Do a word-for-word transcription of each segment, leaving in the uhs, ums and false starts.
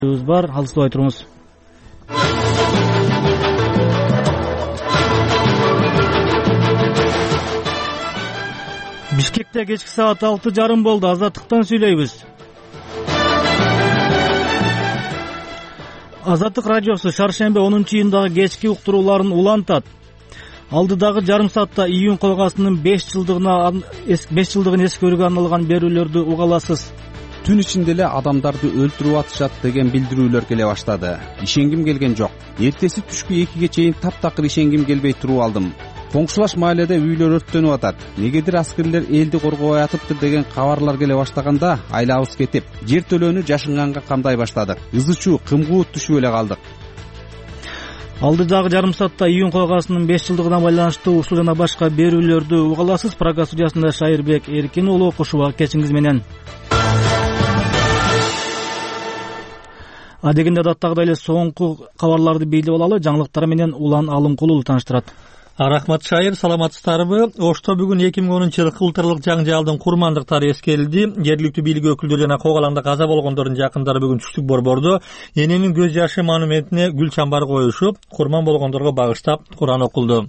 бар, алыстабай туруңуз. Бишкекте кечки саат алты жарым болду. Азаттыктан сүйлөйбүз. Азаттык радиосу шаршембе онунчу июндагы кечки уктурууларын улантат. Алдыдагы жарым саатта июнь койгасынын беш жылдыгына беш жылдыгын эскерүүгө арналган берүүлөрдү угаласыз. Түн ичинде эле адамдарды өлтүрүп атышат деген билдирүүлөр келе баштады. Ишенгим келген жок. Эртеси түшкү экиге чейин таптакыр ишенгим келбей туруп алдым. Коңшулаш мааледе үйлөр өрттөнүп атат. Негедир аскерлер элди коргобой атыптыр деген кабарлар келе баштаганда айлабыз кетип, жер төлөөнү жашынганга камдай баштадык. Ызы-чуу, кымгуут түшүп эле калдык. Алдыдагы жарым саатта июнь койгасынын беш жылдыгына байланыштуу ушул жана башка берүүлөрдү угаласыз. Прага студиясында Шайырбек Эркин уулу кошубак кечиңиз менен. Адегенде адаттагыдай эле соңку кабарларды билип алалы. Жаңылыктар менен Улан Алымкулуу тааныштырат. Рахмат Шайыр, саламатсыздарбы? Ошто бүгүн эки миң онунчу жылкы улуттук жаңжалдын курмандыктары эскерилди. Жергиликтүү бийлик өкүлдөрү жана кок алаңда каза болгондордун жакындары бүгүн түштүк борбордо эненин көз жашы монументине гүл чамбар коюшуп, курман болгондорго багыштап Куран окулду.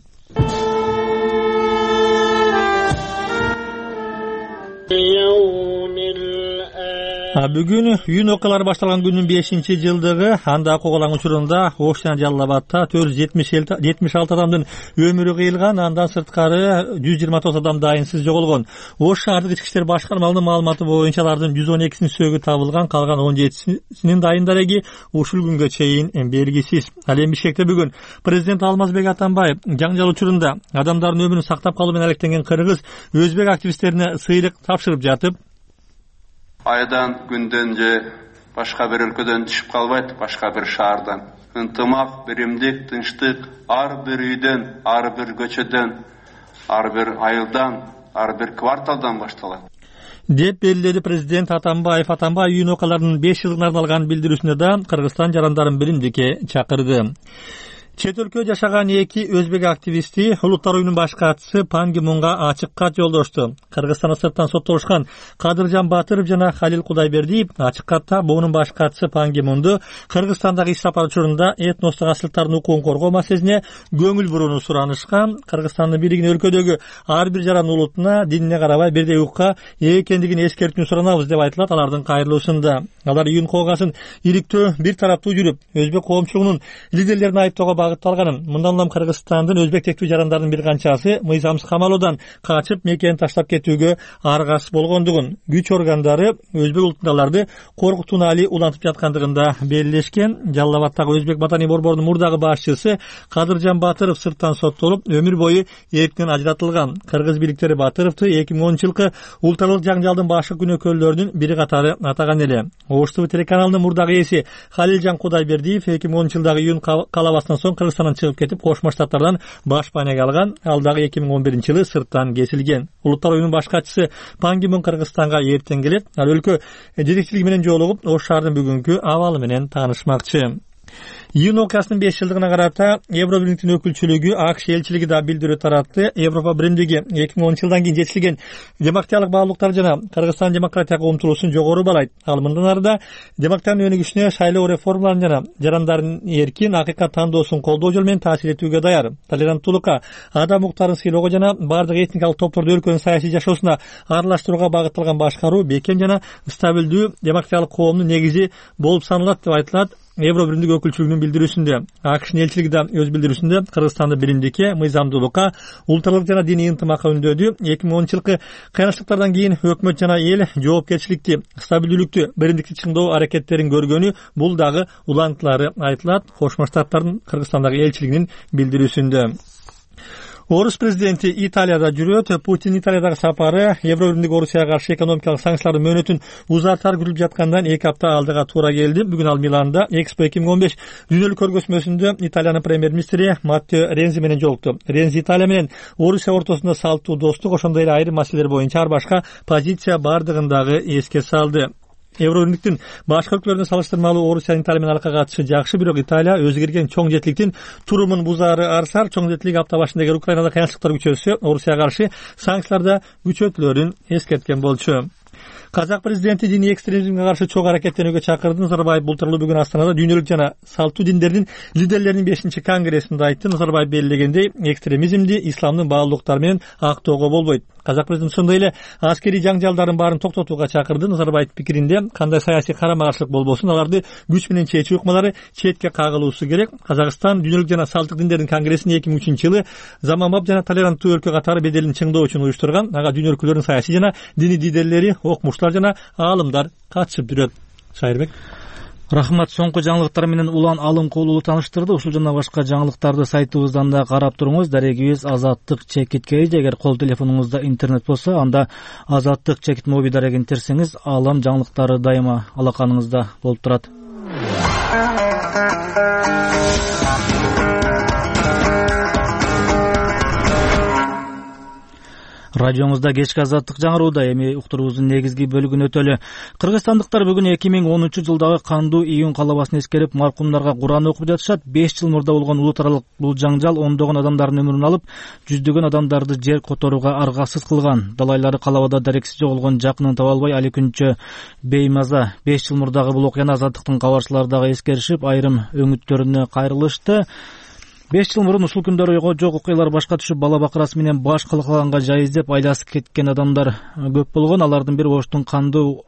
Бүгүн июнь окуялары башталган күнүн бешинчи жылдыгы. Анда кок алаң учурунда Ош жана Жалал Абадта төрт жүз жетимиш алты адамдын өмүрү кыйылган. Андан сырткары жүз жыйырма тогуз адам дайынсыз жоголгон. Ош шаардык ички иштер башкармаларынын маалыматы боюнча алардын жүз он экисинин сөөгү табылган, калган он жетисинин дайын дареги ушул күнгө чейин белгисиз. Ал эми Бишкекте бүгүн президент Алмазбек Атамбаев жаңжал учурунда адамдардын өмүрүн сактап калуу менен алектенген кыргыз, өзбек активисттерине сыйлык тапшырып жатып, айдан күндөн же башка бир өлкөдөн түшүп калбайт, башка бир шаардан. Ынтымак, биримдик, тынчтык ар бир үйдөн, ар бир көчөдөн, ар бир айылдан, ар бир кварталдан башталат деп белгиледи президент Атамбаев. Атамбаев июнь окуяларынын беш жылдыгына арналган билдирүүсүндө да Кыргызстан жарандарын биримдикке чакырды. Чет өлкө жашаган эки өзбек активисти Улуттар уюмунун баш катчысы Пан Ги Мунга ачык кат жолдошту. Кыргызстан сырттан соттолушкан Кадыржан Батыров жана Халил Кудайбердиев ачык катта буунун баш катчысы Пан Ги Мунду Кыргызстандагы иш сапар учурунда этностук асылтардын укугун коргоо маселесине көңүл бурууну суранышкан. Кыргызстандын бийлигин өлкөдөгү ар бир жаран улутуна, динине карабай бирдей укка ээ экендигин эскертүүнү суранабыз деп айтылат алардын кайрылуусунда. Алар июнь койгасын иликтөө бир тараптуу жүрүп, өзбек коомчулугунун лидерлерин айыптоого багытталганын, мындан улам Кыргызстандын өзбек тектүү жарандардын бир канчасы мыйзамсыз камалуудан качып мекенин таштап кетүүгө аргасыз болгондугун, күч органдары өзбек улутундагыларды коркутууну али улантып жаткандыгында белгилешкен. Жалал Абадтагы өзбек матаний борборунун мурдагы башчысы Кадыржан Батыров сырттан соттолуп, өмүр бою эрктен ажыратылган. Кыргыз бийликтери Батыровду эки миң онунчу жылкы улуттук жаңжалдын башкы күнөөкөрлөрүнүн бири катары атаган эле. Ош ТВ телеканалынын мурдагы ээси Халилжан Кудайбердиев эки миң онунчу жылдагы июнь калабасынан соң Кыргызстандан чыгып кетип, Кошмо Штаттардан баш баанеге алган. Ал дагы эки миң он биринчи жылы сырттан кесилген. Улуттар уюмунун баш катчысы Пан Ги Мун Кыргызстанга эртең келет. Ал өлкө жетекчилиги менен жолугуп, Ош шаарынын бүгүнкү абалы менен таанышмакчы. Июнь окуясынын беш жылдыгына карата Евробирликтин өкүлчүлүгү АКШ элчилиги да билдирүү таратты. Европа биримдиги эки миң онунчу жылдан кийин жетишилген демократиялык баалуулуктар жана Кыргызстан демократияга умтулуусун жогору баалайт. Ал мындан арыда демократиянын өнүгүшүнө шайлоо реформаларын жана жарандардын эркин акыйкат тандоосун колдоо жолу менен таасир этүүгө даяр. Толеранттуулукка, адам укуктарын сыйлоого жана бардык этникалык топторду өлкөнүн саясий жашоосуна аралаштырууга багытталган башкаруу бекем жана стабилдүү демократиялык коомдун негизи болуп саналат деп айтылат. Евробиримдик өкүлчүлүгүнүн билдирүүсүндө АКШнын элчилиги да өз билдирүүсүндө Кыргызстанды биримдикке, мыйзамдуулукка, улуттарлык жана диний ынтымакка үндөдү. эки миң онунчу жылкы кыйынчылыктардан кийин өкмөт жана эл жоопкерчиликти, стабилдүүлүктү, биримдикти чыңдоо аракеттерин көргөнү бул дагы улантылары айтылат. Кошмо Штаттардын Кыргызстандагы элчилигинин билдирүүсүндө. Орус президенти Италияда жүрөт. Путин Италиядагы сапары Евробиримдик Орусияга каршы экономикалык санкциялардын мөөнөтүн узартар күтүлүп жаткандан эки апта алдыга туура келди. Бүгүн ал Миланда Экспо эки миң он беш дүйнөлүк көргөзмөсүндө Италиянын премьер-министри Маттео Рензи менен жолукту. Рензи Италия менен Орусия ортосунда салттуу достук, ошондой эле айрым маселелер боюнча ар башка позиция бардыгын дагы эске салды. Евробиримдиктин башка өлкөлөрүнө салыштырмалуу Орусиянын Италия менен алака катышы жакшы, бирок Италия өзү кирген чоң жетиликтин турумун бузаары арсар. Чоң жетилик апта башында эгер Украинада кыйынчылыктар күчөсө, Орусияга каршы санкциялар да күчөтүлөрүн эскерткен болчу. Казак президенти диний экстремизмге каршы чогуу аракеттенүүгө чакырды. Назарбаев бул тууралуу бүгүн Астанада дүйнөлүк жана салттуу диндердин лидерлеринин бешинчи конгрессинде айтты. Назарбаев белгилегендей, экстремизмди исламдын баалуулуктары менен актоого болбойт. Казак президенти сондай эле аскерий жаңжалдардын баарын токтотууга чакырды. Назарбаевдин пикиринде, кандай саясий карама-каршылык болбосун, аларды күч менен чечүү ыкмалары четке кагылуусу керек. Казакстан дүйнөлүк жана салттык диндердин конгрессин эки миң үчүнчү жылы заманбап жана толеранттуу өлкө катары беделин чыңдоо үчүн уюштурган. Ага дүйнө өлкөлөрүнүн саясий жана диний лидерлери, окумуштар жана аалымдар катышып жүрөт. Шайырбек. Рахмат. Соңку жаңылыктар менен Улан Алымкулуу тааныштырды. Ушул жана башка жаңылыктарды сайтыбыздан да карап туруңуз. Дарегибиз Азаттык чекит кейж. Эгер кол телефонуңузда интернет болсо, анда Азаттык чекит моби дарегин терсеңиз, алам жаңылыктары дайыма алаканыңызда болуп турат. Радиоңузда кечки Азаттык жаңырууда. Эми уктуруубуздун негизги бөлүгүн өтөлү. Кыргызстандыктар бүгүн эки миң онунчу жылдагы кандуу июнь калабасын эскерип, маркумдарга Куран окуп жатышат. беш жыл мурда болгон улутаралык бул жаңжал ондогон адамдардын өмүрүн алып, жүздөгөн адамдарды жер которууга аргасыз кылган. Далайлары калабада дарексиз жоголгон жакынын таба албай али күнчө беймаза. беш жыл мурдагы бул окуяны Азаттыктын кабарчылары дагы эскеришип, айрым өңүттөрүнө кайрылышты. беш жыл мурун ушул күндөрү жок окуялар башка түшүп, бала бакырасы менен баш калкаганга жай издеп айласып кеткен адамдар көп болгон. Алардын бири Оштун кандуу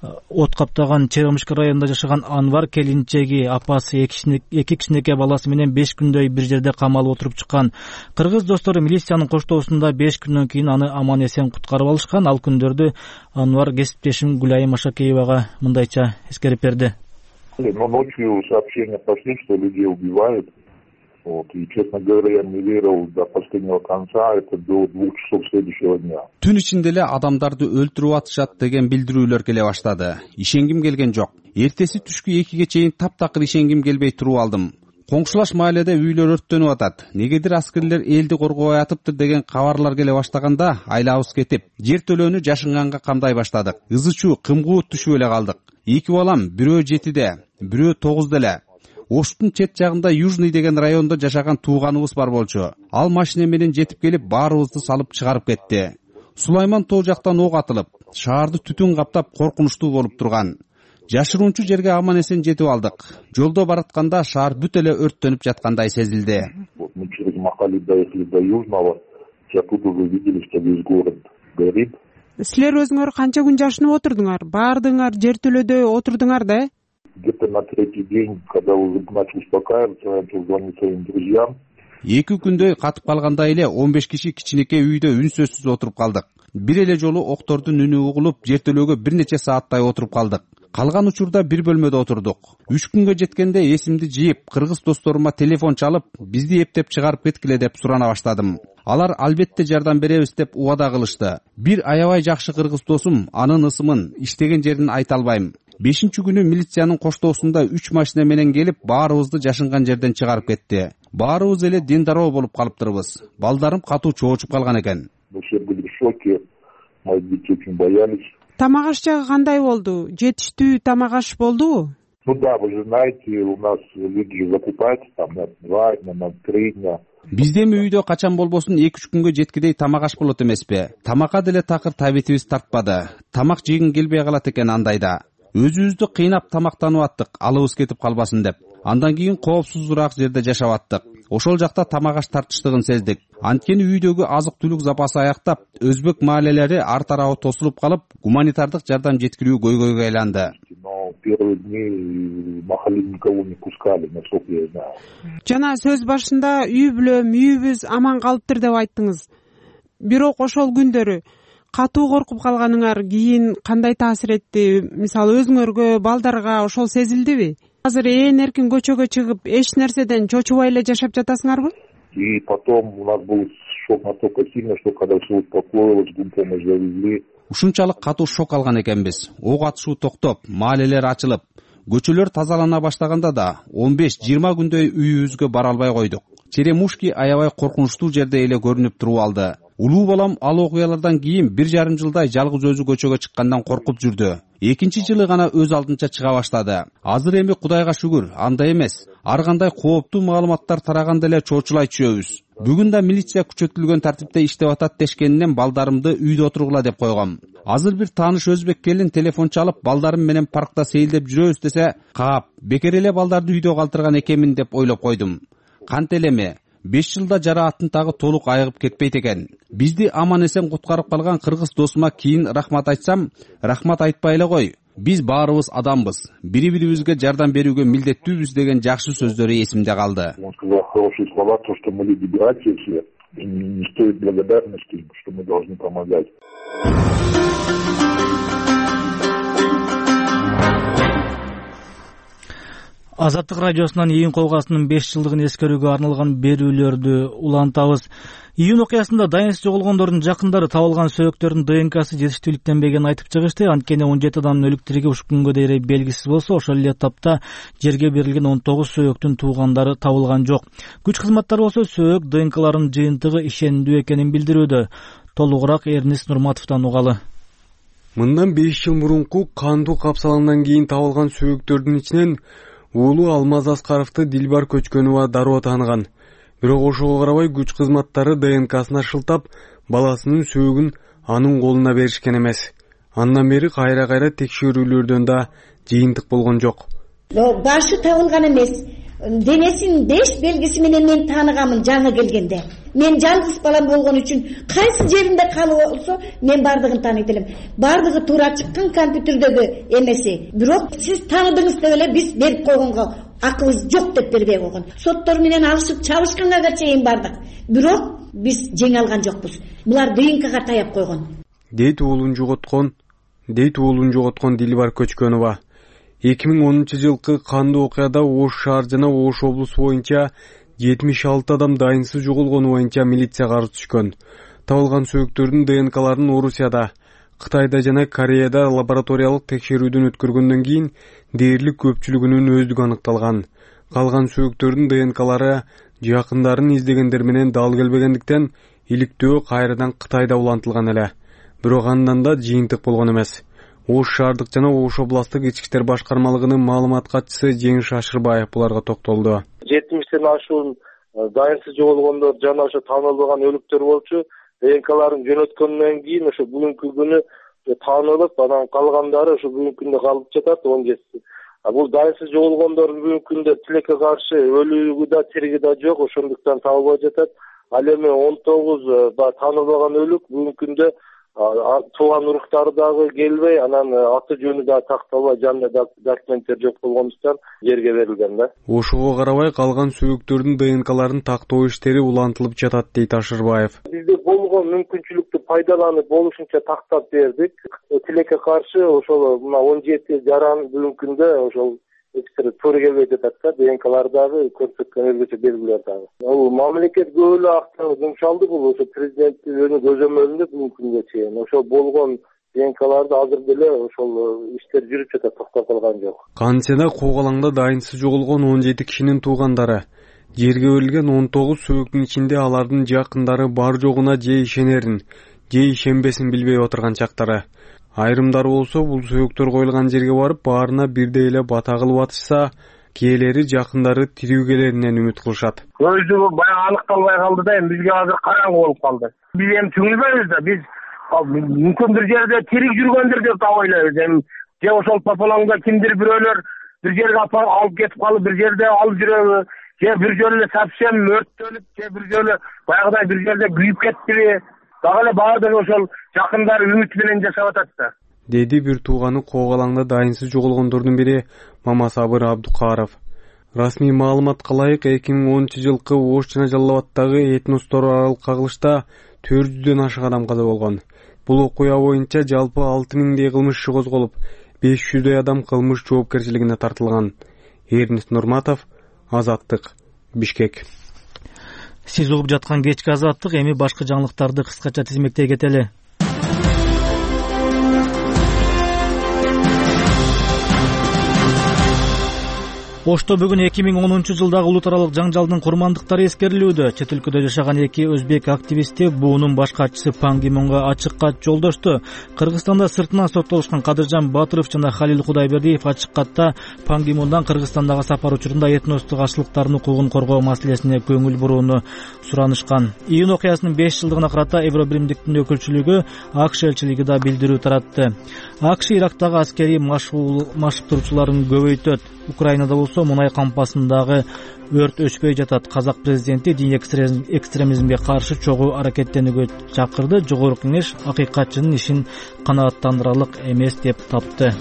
от каптаган Черемушка районунда жашаган Анвар келинчеги, апасы, эки кичинекей баласы менен беш күндөй бир жерде камалып отуруп чыккан. Кыргыз достору милициянын коштоосунда беш күндөн кийин аны аман эсен куткарып алышкан. Ал күндөрдү Анвар кесиптешим Гуляйым Ашакеевага мындайча эскерип берди. Но ночью сообщения пошли, что людей убивают. Вот. И, честно говоря, я не верил до последнего конца, это до двух часов следующего дня. Түн ичинде эле адамдарды өлтүрүп атышат деген билдирүүлөр келе баштады. Ишенгим келген жок. Эртеси түшкү экиге чейин таптакыр ишенгим келбей туруп алдым. Коңшулаш мааледе үйлөр өрттөнүп атат. Негедир аскерлер элди коргобой атыптыр деген кабарлар келе баштаганда айлабыз кетип, жер төлөөнү жашынганга камдай баштадык. Ызычуу, кымгуут түшүп эле калдык. Эки балам, бирөө жетиде, бирөө тогузда эле. Оштун чет жагында Южный деген райондо жашаган тууганыбыз бар болчу. Ал машина менен жетип келип, баарыбызды салып чыгарып кетти. Сулайман тоо жактан ок атылып, шаарды түтүн каптап коркунучтуу болуп турган. Жашыруунчу жерге аман эсен жетип алдык. Жолдо баратканда шаар бүт эле өрттөнүп жаткандай сезилди. Мы через Махали доехали до Южного, тут уже видели, что весь город горит. Силер өзүңөр канча күн жашынып отурдуңар? Баардыгыңар жер төлөдө отурдуңар да? Где-то на третий день, когда уже начал успокаиваться, я начал звонить своим друзьям. Эки күндөй катып калгандай эле он беш киши кичинекей үйдө үн сөзсүз отуруп калдык. Бир эле жолу октордун үнү угулуп, жер төлөөгө бир нече сааттай отуруп калдык. Калган учурда бир бөлмөдө отурдук. Үч күнгө жеткенде эсимди жыйып, кыргыз досторума телефон чалып, бизди эптеп чыгарып кеткиле деп сурана баштадым. Алар албетте жардам беребиз деп убада кылышты. Бир аябай жакшы кыргыз досум, анын ысымын, иштеген жерин айта албайм. Бешинчи күнү милициянын коштоосунда үч машина менен келип, баарыбызды жашынган жерден чыгарып кетти. Баарыбыз эле диндароо болуп калыптырбыз. Балдарым катуу чоочуп калган экен. Все были в шоке, мои дети очень боялись. Тамак аш жагы кандай болду? Жетиштүү тамак аш болдубу? Ну да, вы же знаете, у нас люди закупаются там на два дня, на три дня. Бизде үйдө качан болбосун эки үч күнгө жеткидей тамак аш болот эмеспи? Тамакка деле такыр табитибиз тартпады. Тамак жегин келбей калат экен андайда. Өзүбүздү кыйнап тамактанып аттык, алыбыз кетип калбасын деп. Андан кийин коопсузураак жерде жашап аттык. Ошол жакта тамак аш тартыштыгын сездик. Анткени үйдөгү азык-түлүк запасы аяктап, өзбек маалелери ар тарабы тосулуп калып, гуманитардык жардам жеткирүү көйгөйгө айланды. Но первые дни Махали никого не пускали, насколько я знаю. Жана сөз башында үй бүлөм, үйүбүз аман калыптыр деп айттыңыз. Бирок ошол күндөрү катуу коркуп калганыңар кийин кандай таасир этти? Мисалы өзүңөргө, балдарга ошол сезилдиби? Азыр ээн эркин көчөгө чыгып, эч нерседен чочубай эле жашап жатасыңарбы? И потом у нас был шок настолько сильный, что когда все успокоилось, гумпомощь завезли. Ушунчалык катуу шок алган экенбиз. Ок атышуу токтоп, маалелер ачылып, көчөлөр тазалана баштаганда да он беш жыйырма күндөй үйүбүзгө бара албай койдук. Черемушки аябай коркунучтуу жерде эле көрүнүп туруп алды. Улуу балам ал окуялардан кийин бир жарым жылдай жалгыз өзү көчөгө чыккандан коркуп жүрдү. Экинчи жылы гана өз алдынча чыга баштады. Азыр эми Кудайга шүгүр, андай эмес. Ар кандай кооптуу маалыматтар тараганда эле чочулай түшөбүз. Бүгүн да милиция күчөтүлгөн тартипте иштеп атат дешкенинен балдарымды үйдө отургула деп койгом. Азыр бир тааныш өзбек келин телефон чалып, балдарым менен паркта сейилдеп жүрөбүз десе, каап, бекер эле балдарды үйдө калтырган экенмин деп ойлоп койдум. Кант элеме? беш жылда жарааттын тагы толук айыгып кетпейт экен. Бизди аман эсен куткарып калган кыргыз досума кийин рахмат айтсам, рахмат айтпай эле кой. Биз баарыбыз адамбыз. Бири-бирибизге жардам берүүгө милдеттүүбүз деген жакшы сөздөрү эсимде калды. Он сказал хорошие слова, то, что мы люди братья все, и не стоит благодарности, что мы должны помогать. Азаттык радиосунан июнь колгасынын беш жылдыгын эскерүүгө арналган берүүлөрдү улантабыз. Июнь окуясында дайынсыз жоголгондордун жакындары табылган сөөктөрдүн ДНКсы жетиштүүлүктенбегенин айтып чыгышты. Анткени он жети адамдын өлүк тириги ушул күнгө дейин белгисиз болсо, ошол эле тапта жерге берилген он тогуз сөөктүн туугандары табылган жок. Күч кызматтары болсо сөөк ДНКларынын жыйынтыгы ишендүү экенин билдирүүдө. Толугураак Эрнис Нурматовдон угалы. Мындан беш жыл мурунку кандуу капсаландан кийин табылган сөөктөрдүн ичинен уулу Алмаз Аскаровду Дилбар Көчкөнова дароо тааныган. Бирок ошого карабай күч кызматтары ДНКсына шылтап, баласынын сөөгүн анын колуна беришкен эмес. Андан бери кайра-кайра текшерүүлөрдөн да жыйынтык болгон жок. Башы табылган эмес. Денесинин беш белгиси менен мен тааныганмын жаңы келгенде. Мен жалгыз балам болгон үчүн кайсы жеринде калып болсо, мен бардыгын тааныйт элем. Бардыгы туура чыккан компьютердеги эмеси. Бирок сиз тааныдыңыз деп эле биз берип койгонго акыбыз жок деп бербей койгон. Соттор менен алышып чабышканга чейин бардык. Бирок биз жеңе алган жокпуз. Булар ДНКга таяп койгон. Дейт уулун жоготкон, дейт уулун жоготкон Дилбар Көчкөнова. эки миң онунчу жылкы кандуу окуяда Ош шаар жана Ош облусу боюнча жетимиш алты адам дайынсыз жоголгону боюнча милицияга арыз түшкөн. Табылган сөөктөрдүн ДНКларын Орусияда, Кытайда жана Кореяда лабораториялык текшерүүдөн өткөргөндөн кийин дээрлик көпчүлүгүнүн өздүгү аныкталган. Калган сөөктөрдүн ДНКлары жакындарын издегендер менен дал келбегендиктен иликтөө кайрадан Кытайда улантылган эле. Бирок андан да жыйынтык болгон эмес. Ош шаардык жана Ош областык ички иштер башкармалыгынын маалымат катчысы Жеңиш Ашырбаев буларга токтолду. жетимиштен ашуун дайынсыз жоголгондор жана ошо таанылбаган өлүктөр болчу. ДНКларын жөнөткөндөн кийин ошо бүгүнкү күнү таанылып, анан калгандары ошо бүгүнкү күндө калып жатат он жетиси. Бул дайынсыз жоголгондор бүгүнкү күндө тилекке каршы өлүгү да тириги да жок, ошондуктан табылбай жатат. Ал эми он тогуз таанылбаган өлүк бүгүнкү күндө тууган уруктары дагы келбей, анан аты жөнү да такталбай, жанында документтер жок болгондуктан жерге берилген да. Ошого карабай калган сөөктөрдүн ДНКларын тактоо иштери улантылып жатат дейт Ашырбаев. Бизде болгон мүмкүнчүлүктү пайдаланып болушунча тактап бердик. Тилекке каршы ошол мына он жети жаран бүгүнкү күндө ошол экстра туура келбей жатат да, ДНКлар дагы көрсөткөн өзгөчө белгилер дагы. Бул мамлекет көп эле акча жумшалды, бул ошо президенттин көзөмөлүндө бүгүнкү күнгө чейин. Ошол болгон ДНКларды азыр деле ошол иштер жүрүп жатат, токтоп калган жок. Кантсе да Коголаңда дайынсыз жоголгон он жети кишинин туугандары, жерге берилген он тогуз сөөктүн ичинде алардын жакындары бар жогуна же ишенерин, же ишенбесин билбей отурган чактары. Айрымдары болсо бул сөөктөр коюлган жерге барып, баарына бирдей эле бата кылып атышса, кээделери жакындары тирүү келеринен үмүт кылышат. Өзү баягы аныкталбай калды да, эми бизге азыр караңгы болуп калды. Биз эми түңүлбөйбүз да, биз мүмкүн бир жерде тирик жүргөндүр деп да ойлойбуз. Эми же ошол пополаңда кимдир бирөөлөр бир жерге алып кетип калып, бир жерде алып жүрөбү, же бир жолу совсем өрттөнүп, же бир жолу баягыдай бир жерде күйүп кеттиби. Дагы эле баардыгы ошол жакындары үмүт менен жашап атат да. Деди бир тууганы Коголаңда дайынсыз жоголгондордун бири Мамасабыр Абдукаров. Расмий маалыматка ылайык эки миң онунчу жылкы Ош жана Жалал Абаддагы этностор аралык кагылышта төрт жүздөн ашык адам каза болгон. Бул окуя боюнча жалпы алты миңдей кылмыш иши козголуп, беш жүздөй адам кылмыш жоопкерчилигине тартылган. Эрнис Нурматов, Азаттык, Бишкек. Сиз угуп жаткан кечки Азаттык, эми башка жаңылыктарды кыскача тизмектей кетели. Ошто бүгүн эки миң онунчу жылдагы улут аралык жаңжалдын курмандыктары эскерилүүдө. Чет өлкөдө жашаган эки өзбек активисти буунун баш катчысы Пан Ги Мунга ачык кат жолдошту. Кыргызстанда сыртынан соттолушкан Кадыржан Батыров жана Халил Кудайбердиев ачык катта Пан Ги Мундан Кыргызстандагы сапар учурунда этностук ашылыктардын укугун коргоо маселесине көңүл бурууну суранышкан. Июнь окуясынын беш жылдыгына карата Евробиримдиктин өкүлчүлүгү АКШ элчилиги да билдирүү таратты. АКШ Ирактагы аскерий машыктыруучуларын көбөйтөт. Украинада болсо мунай кампасындагы өрт өчпөй жатат. Казак президенти дин экстремизмге каршы чогуу аракеттенүүгө чакырды. Жогорку кеңеш акыйкатчынын ишин канааттандырарлык эмес деп тапты.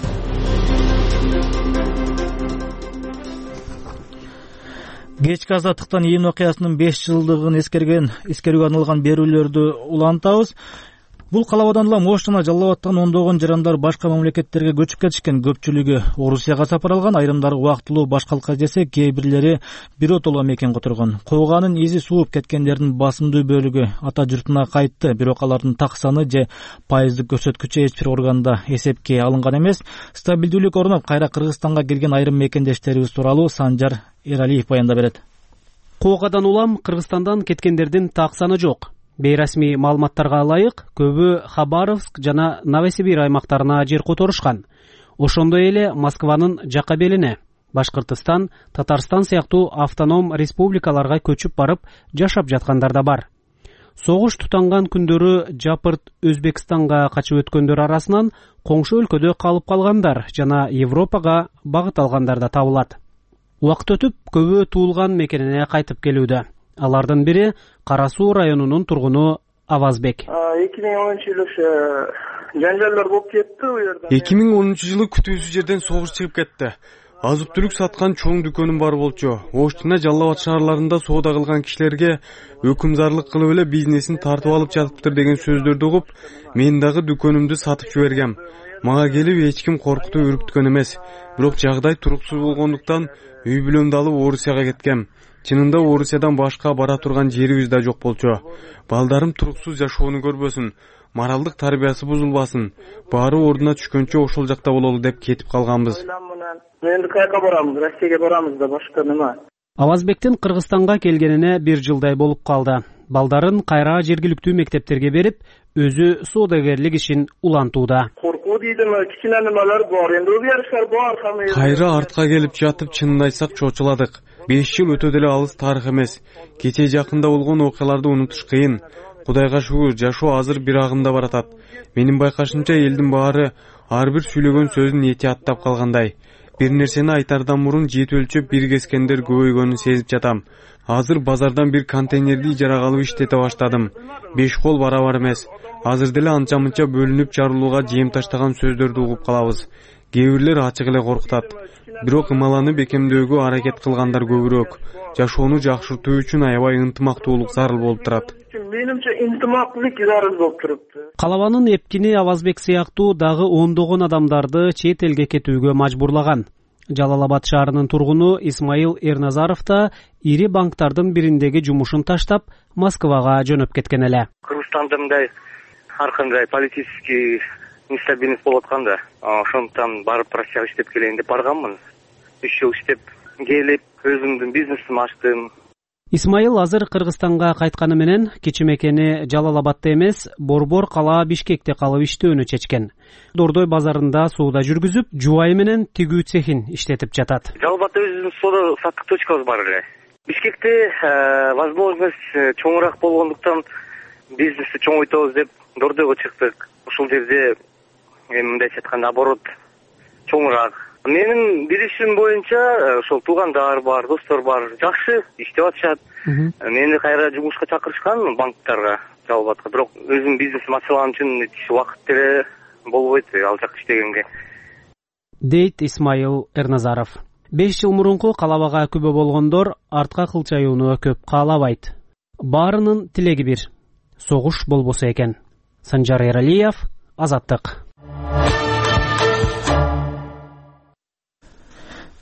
Кечки азаттыктан июнь окуясынын беш жылдыгын эскерген эскерүүгө арналган берүүлөрдү улантабыз. Бул калабадан улам Ош жана Жалал Абадтан ондогон жарандар башка мамлекеттерге көчүп кетишкен. Көпчүлүгү Орусияга сапар алган, айрымдары убактылуу баш калка жесе, кээ бирлери биротоло мекен которгон. Кууганын изи сууп кеткендердин басымдуу бөлүгү ата журтуна кайтты. Бирок алардын так саны же пайыздык көрсөткүчү эч бир органда эсепке алынган эмес. Стабилдүүлүк орноп, кайра Кыргызстанга келген айрым мекендештерибиз тууралуу Санжар Эралиев баяндап берет. Куугадан улам Кыргызстандан кеткендердин так саны жок. Бейрасмий маалыматтарга ылайык, көбү Хабаровск жана Новосибир аймактарына жер которушкан. Ошондой эле Москванын жакка белине, Башкыртыстан, Татарстан сыяктуу автоном республикаларга көчүп барып жашап жаткандар да бар. Согуш тутанган күндөрү жапырт Өзбекстанга качып өткөндөр арасынан коңшу өлкөдө калып калгандар жана Европага багыт алгандар да табылат. Убакыт өтүп, көбү туулган мекенине кайтып келүүдө. Алардын бири Кара Суу районунун тургуну Авазбек. эки миң онунчу жылы жаңжалдар болуп кетти у жерде. эки миң онунчу жылы күтүүсүз жерден согуш чыгып кетти. Азык түлүк саткан чоң дүкөнүм бар болчу. Ош жана Жалал Абад шаарларында соода кылган кишилерге өкүмзарлык кылып эле бизнесин тартып алып жатыптыр деген сөздөрдү угуп, мен дагы дүкөнүмдү сатып жибергем. Мага келип эч ким коркутуп үрүктүкөн эмес. Бирок жагдай туруксуз болгондуктан үй бүлөмдү алып Орусияга кеткем. Чынында Орусиядан башка бара турган жерибиз да жок болчу. Балдарым туруксуз жашоону көрбөсүн, моралдык тарбиясы бузулбасын, баары ордуна түшкөнчө ошол жакта бололу деп кетип калганбыз. Энди кайка барамыз, Россияга барамыз да башка нема. Авазбектин Кыргызстанга келгенине бир жылдай болуп калды. Балдарын кайра жергиликтүү мектептерге берип, өзү соодагерлик ишин улантууда. Коркуу дейдим, кичине немелер бар, энди өзгөрүштөр бар. Кайра артка келип жатып, чынын айтсак чочуладык. беш жыл өтө деле алыс тарых эмес. Кечээ жакында болгон окуяларды унутуш кыйын. Кудайга шүгүр, жашоо азыр бир агымда баратат. Менин байкашымча элдин баары ар бир сүйлөгөн сөзүн эти аттап калгандай. Бир нерсени айтардан мурун жети өлчөп бир кескендер көбөйгөнүн сезип жатам. Азыр базардан бир контейнерди ижарага алып иштете баштадым. Беш кол барабар эмес. Азыр деле анча-мынча бөлүнүп жарылууга жем таштаган сөздөрдү угуп калабыз. Кээ бирлер ачык эле коркутат. Бирок ымаланы бекемдөөгө аракет кылгандар көбүрөөк. Жашоону жакшыртуу үчүн аябай ынтымактуулук зарыл болуп турат. Менимче ынтымактуулук зарыл болуп турупту. Калабанын эпкини Авазбек сыяктуу дагы ондогон адамдарды чет элге кетүүгө мажбурлаган. Жалал Абад шаарынын тургуну Исмаил Эрназаров да ири банктардын бириндеги жумушун таштап, Москвага жөнөп кеткен эле. Кыргызстанда мындай ар кандай политический нестабильность болуп атканда, ошондуктан барып Россияга иштеп келейин деп барганмын. үч жыл иштеп келип, өзүмдүн бизнесимди ачтым. Исмаил азыр Кыргызстанга кайтканы менен кичи мекени Жалал Абадта эмес, Борбор кала Бишкекте калып иштөөнү чечкен. Дордой базарында соода жүргүзүп, жубайы менен тигүү цехин иштетип жатат. Жалал Абадта өзүбүздүн соода саттык точкабыз бар эле. Бишкекте возможность чоңураак болгондуктан бизнести чоңойтобуз деп Дордойго чыктык. Ушул жерде эми мындайча айтканда оборот чоңураак. Менин билишим боюнча ошол туугандар бар, достор бар, жакшы иштеп атышат. Мени кайра жумушка чакырышкан банктарга, Жалал Абадка. Бирок өзүм бизнесим ачылган үчүн убакыт деле болбойт ал жакта иштегенге. Дейт Исмаил Эрназаров. беш жыл мурунку калабага күбө болгондор артка кылчаюуну көп каалабайт. Баарынын тилеги бир. Согуш болбосо экен. Санжар Эралиев, Азаттык.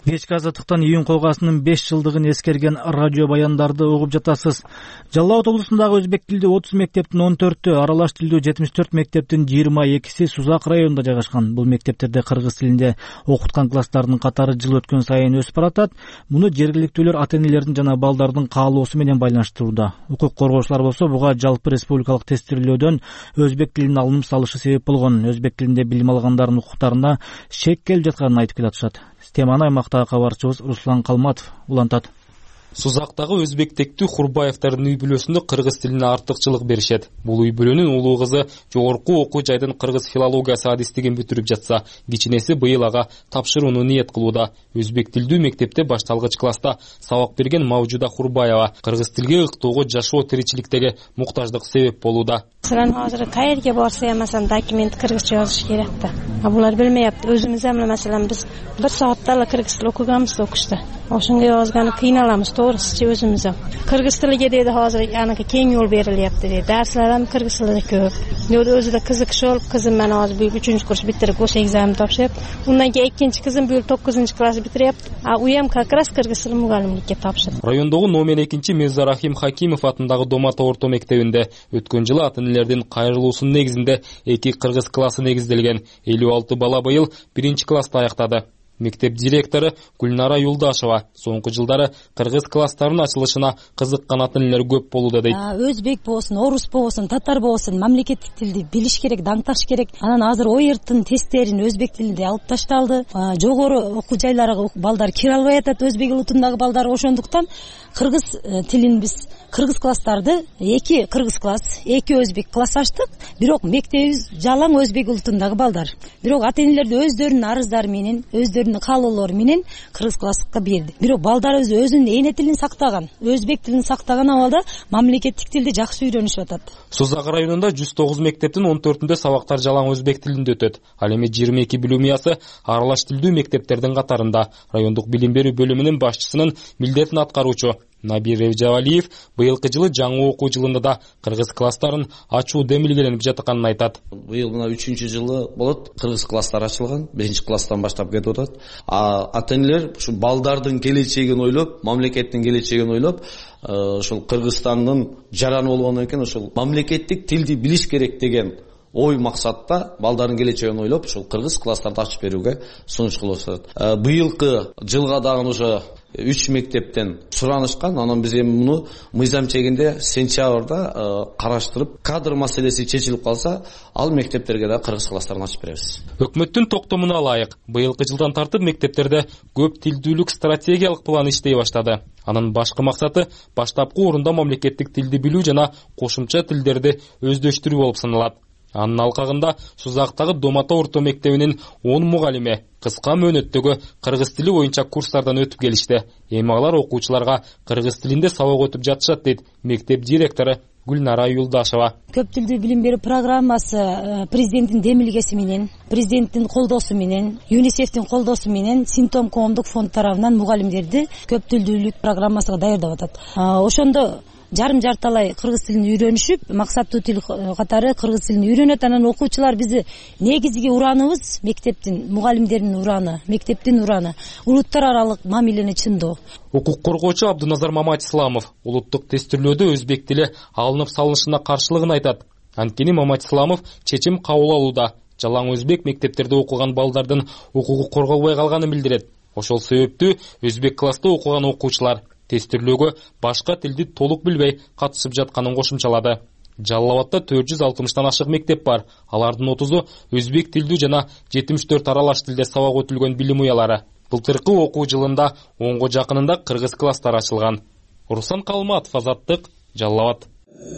Кечки азаттыктан июнь койгасынын беш жылдыгын эскерген радио баяндарды угуп жатасыз. Жалал Абад облусундагы өзбек тилдүү отуз мектептин он төртү, аралаш тилдүү жетимиш төрт мектептин жыйырма экиси Сузак районунда жайгашкан. Бул мектептерде кыргыз тилинде окуткан класстардын катары жыл өткөн сайын өсүп баратат. Муну жергиликтүүлөр ата-энелердин жана балдардын каалоосу менен байланыштырууда. Укук коргоочулар болсо буга жалпы республикалык тестирлөөдөн өзбек тилин алынып салышы себеп болгон. Өзбек тилинде билим алгандардын укуктарына шек келип жатканын айтып келатышат. Теманы аймактагы кабарчыбыз Руслан Калматов улантат. Сузактагы өзбек тектүү Хурбаевдардын үй бүлөсүндө кыргыз тилине артыкчылык беришет. Бул үй бүлөнүн улуу кызы жогорку окуу жайдын кыргыз филологиясы адистигин бүтүрүп жатса, кичинеси быйыл ага тапшырууну ниет кылууда. Өзбек тилдүү мектепте башталгыч класста сабак берген Мавжуда Хурбаева кыргыз тилге ыктоого жашоо тиричиликтеги муктаждык себеп болууда. Сыран азыр кайерге барса, маселен, документ кыргызча жазыш керек да. А булар билмейапты. Өзүбүз эми маселен биз бир саатта эле кыргыз тили окуганбыз окушта. Ошонго жазганы кыйналамыз, to'g'risi o'zimiz ham. Kırgız tiliga deydi hozir anaqa keng yo'l berilyapti deydi. Darslar ham kırgız tilida ko'p. Yo'lda o'zida qiziqish olib, qizim mana hozir bu uchinchi kurs bitirib, o'sha ekzamen topshiryapti. Undan keyin ikkinchi qizim bu yil to'qqizinchi klass bitiryapti. A u ham как раз kırgız tili muallimlikka topshirdi. Rayondog'u номер экинчи Мирзарахим Хакимов атындагы Домата орто мектебинде өткөн жылы ата-энелердин кайрылуусунун негизинде эки кыргыз классы негизделген. элүү алты бала быйыл биринчи классты аяктады. Мектеп директору Гүлнара Юлдашева соңку жылдары кыргыз класстарынын ачылышына кызыккан ата-энелер көп болууда дейт. Өзбек болсун, орус болсун, татар болсун, мамлекеттик тилди билиш керек, даңкташ керек. Анан азыр ойырттын тесттерин өзбек тилинде алып ташталды. Жогору окуу жайларга балдар кире албай атат, өзбек улутундагы балдар. Ошондуктан кыргыз тилин биз кыргыз класстарды эки кыргыз класс, эки өзбек класс ачтык. Бирок мектебибиз жалаң өзбек улутундагы балдар. Бирок ата-энелерди өздөрүнүн арыздары менен, өздөрүнүн каалоолору менен кыргыз класска берди. Бирок балдарыбыз өзүнүн эне тилин сактаган, өзбек тилин сактаган абалда мамлекеттик тилди жакшы үйрөнүшүп атат. Сузак районунда жүз тогуз мектептин он төртүндө сабактар жалаң өзбек тилинде өтөт. Ал эми жыйырма эки билим уясы аралаш тилдүү мектептердин катарында. Райондук билим берүү бөлүмүнүн башчысынын милдетин аткаруучу Набир Ревжавалиев быйылкы жылы жаңы окуу жылында да кыргыз класстарын ачуу демилгеленип жатканын айтат. Быйыл мына үчүнчү жылы болот, кыргыз класстар ачылган, бешинчи класстан баштап кетип атат. А ата-энелер ушу балдардын келечегин ойлоп, мамлекеттин келечегин ойлоп, ошол Кыргызстандын жараны болгондон кийин ошол мамлекеттик тилди билиш керек деген ой максатта балдардын келечегин ойлоп, ушул кыргыз класстарды ачып берүүгө сунуш кылып атат. Быйылкы жылга дагы уже үч мектептен суранышкан. Анан биз эми муну мыйзам чегинде сентябрда караштырып, кадр маселеси чечилип калса, ал мектептерге да кыргыз класстарын ачып беребиз. Өкмөттүн токтомуна ылайык, быйылкы жылдан тартып мектептерде көп тилдүүлүк стратегиялык планы иштей баштады. Анын башкы максаты баштапкы орунда мамлекеттик тилди билүү жана кошумча тилдерди өздөштүрүү болуп саналат. Анын алкагында Сузактагы Домата орто мектебинин он мугалиме кыска мөөнөттөгү кыргыз тили боюнча курстардан өтүп келишти. Эми алар окуучуларга кыргыз тилинде сабак өтүп жатышат дейт мектеп директору Гүлнара Юлдашева. Көп тилдүү билим берүү программасы президенттин демилгеси менен, президенттин колдоосу менен, ЮНИСЕФтин колдоосу менен Синтом коомдук фонд тарабынан мугалимдерди көп тилдүүлүк программасына даярдап атат. Ошондо жарым жарталай кыргыз тилин үйрөнүшүп, максаттуу тил катары кыргыз тилин үйрөнөт. Анан окуучулар бизи негизги ураныбыз мектептин, мугалимдердин ураны, мектептин ураны, улуттар аралык мамилени чындоо. Укук коргоочу Абдуназар Маматисламов улуттук тестирлөөдө өзбек тили алынып салынышына каршылыгын айтат. Анткени Маматисламов чечим кабыл алууда жалаң өзбек мектептерде окуган балдардын укугу корголбой калганын билдирет. Ошол себептүү өзбек класста окуган окуучулар тестирлөөгө башка тилди толук билбей катышып жатканын кошумчалады. Жалал Абадта төрт жүз алтымыштан ашык мектеп бар. Алардын отузу өзбек тилдүү жана жетимиш төрт аралаш тилде сабак өтүлгөн билим уялары. Былтыркы окуу жылында онго жакынында кыргыз класстар ачылган. Руслан Калматов, Азаттык, Жалал Абад.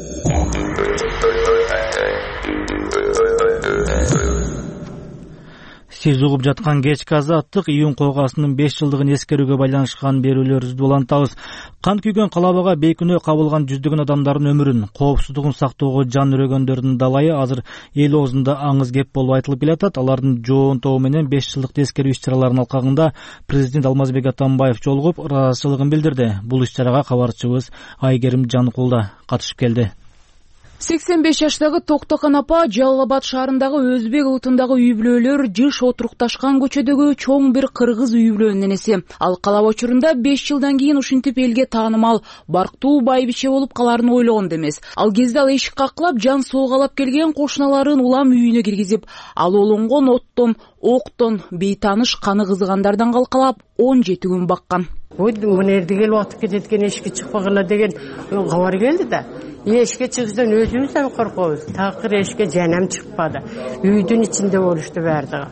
Сиз угуп жаткан кечки азаттык июнь койгасынын беш жылдыгын эскерүүгө байланышкан берүүлөрүбүздү улантабыз. Кан күйгөн калабага бейкүнөө кабылган жүздөгөн адамдардын өмүрүн, коопсуздугун сактоого жан үрөгөндөрдүн далайы азыр эл оозунда аңыз кеп болуп айтылып келатат. Алардын жоон тобу менен беш жылдык эскерүү иш-чараларынын алкагында президент Алмазбек Атамбаев жолугуп ыраазычылыгын билдирди. Бул иш-чарага кабарчыбыз Айгерим Жаныкулда катышып келди. сексен беш жаштагы Токтокан апа Жалал Абад шаарындагы өзбек улутундагы үй бүлөлөр жыш отурукташкан көчөдөгү чоң бир кыргыз үй бүлөнүн энеси. Ал калап учурунда беш жылдан кийин ушинтип элге таанымал барктуу байбиче болуп калаарын ойлогон эмес. Ал кезде ал эшик каклап жан соогалап келген кошуналарын улам үйүнө киргизип, ал олонгон оттон, октон, бейтаныш каны кызыгандардан калкалап он жети күн баккан. Ой, мына жерде келип атып кетет экен, эшикке чыкпагыла деген кабар келди да. Эшикке чыксаң өзүбүз да коркобуз. Такыр эшикке жанам чыкпады. Үйдүн ичинде болушту бардыгы.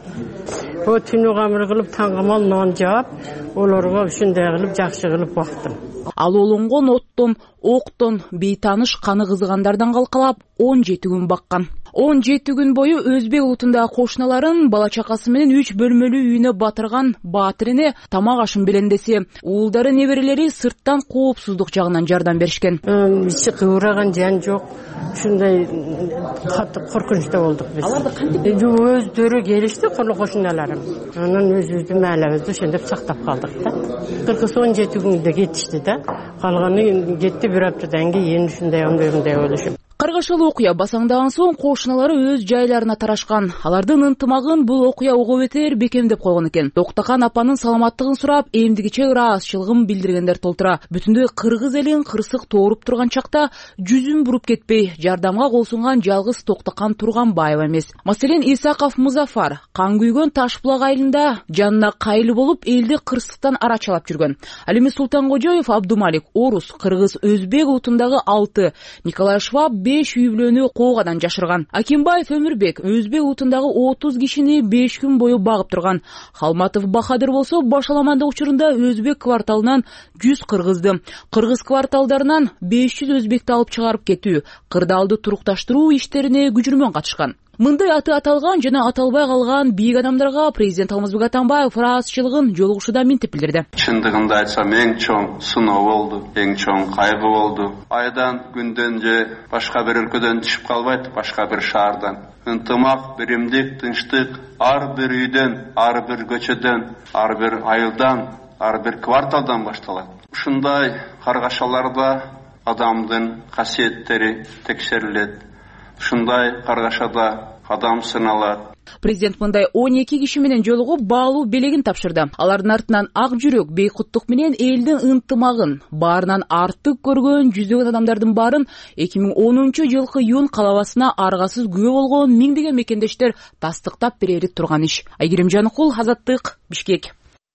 О түнү камыр кылып таңгамал нон жаап, олорго ушундай кылып жакшы кылып бактым. Ал олонгон оттон, октон, бейтаныш каны кызыгандардан калкалап он жети күн баккан. он жети күн бою өзбек улутундагы кошуналарын бала чакасы менен үч бөлмөлүү үйүнө батырган баатыр эне тамак ашын белендесе, уулдары неберелери сырттан коопсуздук жагынан жардам беришкен. Ичи кыбыраган жан жок. Ушундай катты коркунучта болдук биз. Аларды кантип өздөрү келишти, коло кошуналарым. Анан өзүбүздүн маалабызды ошентип сактап калдык да. кырк он жети күндө кетишти да. Калганы кетти бир аптадан кийин ушундай оңдойгундай болушуп. Каргашалы окуя басаңдаган соң кошуналары өз жайларына тарашкан. Алардын ынтымагын бул окуя ого бетер бекемдеп койгон экен. Токтокан апанын саламаттыгын сурап, эмдигиче ыраазычылыгын билдиргендер толтура. Бүтүндөй кыргыз элин кырсык тооруп турган чакта жүзүн буруп кетпей, жардамга кол сунган жалгыз Токтокан Турганбаева эмес. Маселен Исаков Музафар кан күйгөн Ташбулак айылында жанына кайыл болуп элди кырсыктан арачалап жүргөн. Ал эми Султангожоев Абдумалик орус, кыргыз, өзбек улутундагы алты, Николай Шваб беш үй бүлөнү коогадан жашырган. Акимбаев Өмүрбек өзбек улутундагы отуз кишини беш күн бою багып турган. Халматов Бахадыр болсо башаламандык учурунда өзбек кварталынан жүз кыргызды, кыргыз кварталдарынан беш жүз өзбекти алып чыгарып кетүү, кырдаалды турукташтыруу иштерине күжүрмөн катышкан. Мындай аты аталган жана аталбай калган бийик адамдарга президент Алмазбек Атамбаев ыраазычылыгын жолугушууда минтип билдирди. Чындыгында айтсам, эң чоң сыноо болду, эң чоң кайгы болду. Айдан күндөн же башка бир өлкөдөн түшүп калбайт, башка бир шаардан. Ынтымак, биримдик, тынчтык ар бир үйдөн, ар бир көчөдөн, ар бир айылдан, ар бир кварталдан башталат. Ушундай каргашаларда адамдын касиеттери текшерилет. Ушундай каргашада адам сыналат. Президент мындай он эки киши менен жолугуп баалуу белегин тапшырды. Алардын артынан ак жүрөк, бейкуттук менен элдин ынтымагын, баарынан артык көргөн жүздөгөн адамдардын баарын эки миң онунчу жылкы июнь калабасына аргасыз күбө болгон миңдеген мекендештер тастыктап берери турган иш. Айгерим Жаныкул, Азаттык, Бишкек.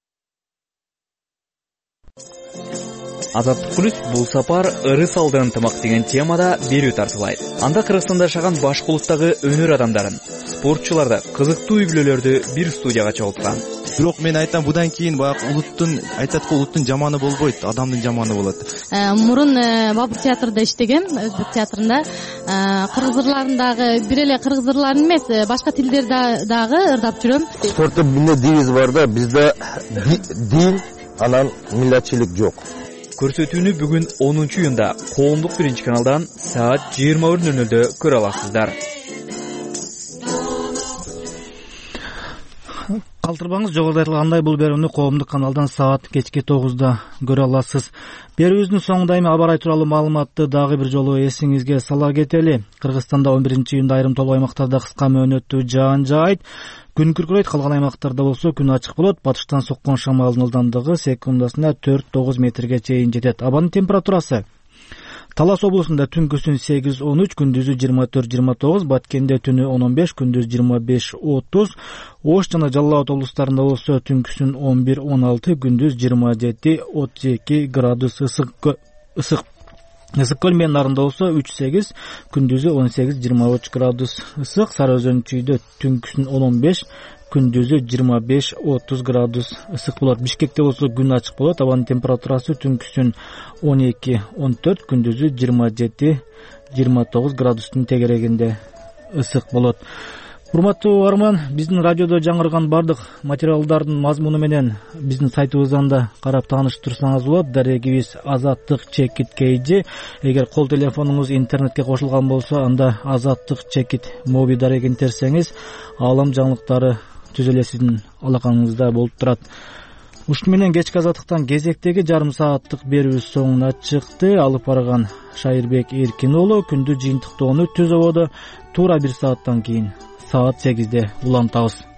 Азаттык плюс бул сапар ыры салды ынтымак деген темада берүү тартуулайт. Анда Кыргызстанда жашаган башка улуттагы өнөр адамдарын, спортчуларды, кызыктуу үй бүлөлөрдү бир студияга чогулткан. Бирок мен айтам, будан кийин баягы улуттун, айтат го, улуттун жаманы болбойт, адамдын жаманы болот. Мурун Бабур театрында иштеген, өзбек театрында. Кыргыз ырларындагы бир эле кыргыз ырларын эмес, башка тилдерди дагы ырдап жүрөм. Спортто эмне девиз бар да, бизде дин, анан миллатчылык жок. Көрсөтүүнү бүгүн онунчу июнда коомдук биринчи каналдан саат жыйырма бир нөл нөлдө көрө аласыздар. Калтырбаңыз, жогоруда айтылгандай бул берүүнү коомдук каналдан саат кечки тогузда көрө аласыз. Берүүбүздүн соңунда эми аба ырайы тууралуу маалыматты дагы бир жолу эсиңизге сала кетели. Кыргызстанда он биринчи июнда айрым толук аймактарда кыска мөөнөттүү жаан жаайт. Күн күркүрөйт, калган аймактарда болсо күн ачык болот. Батыштан соккон шамалдын ылдамдыгы секундасына төрт тогуз метрге чейин жетет. Абанын температурасы: Талас облусунда түнкүсүн сегиз он үч, күндүзү жыйырма төрт жыйырма тогуз, Баткенде түнү он он беш, күндүз жыйырма беш отуз, Ош жана Жалал Абад облустарында болсо түнкүсүн он бир он алты, күндүз жыйырма жети отуз эки градус ысык ысык. Ысык көл менен нарында болсо үч сегиз, күндүзү он сегиз жыйырма үч градус ысык. Сары Өзөн чүйдө түнкүсүн он он беш, күндүзү жыйырма беш отуз градус ысык болот. Бишкекте болсо күн ачык болот. Абанын температурасы түнкүсүн он эки он төрт, күндүзү жыйырма жети жыйырма тогуз градустун тегерегинде ысык болот. Урматтуу арман, биздин радиодо жаңырган бардык материалдардын мазмуну менен биздин сайтыбыздан да карап таанышып турсаңыз болот. Дарегибиз Азаттык Чекит Кейджи. Эгер кол телефонуңуз интернетке кошулган болсо, анда Азаттык Чекит моби дарегин терсеңиз, аалам жаңылыктары түз эле сиздин алакаңызда болуп турат. Ушуну менен кечки азаттыктан кезектеги жарым сааттык берүүбүз соңуна чыкты. Алып барган Шайырбек Эркин уулу күндү жыйынтыктоону түз абада туура бир сааттан кийин саат сегизде улантабыз.